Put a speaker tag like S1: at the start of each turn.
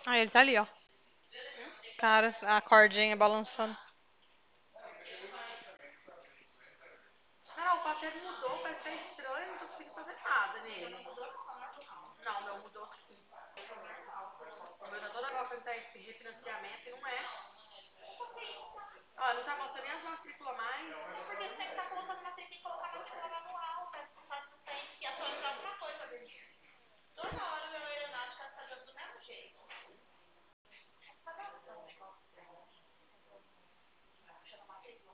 S1: Ah, ele tá ali, ó. Cara, a cordinha balançando.
S2: Carol, o papel mudou, parece que tá estranho, não tô conseguindo fazer nada nele. Não, o meu mudou sim. O meu tá toda hora falando que tá esse refinanciamento e não é. Ó, não tá mostrando nem as matrículas mais.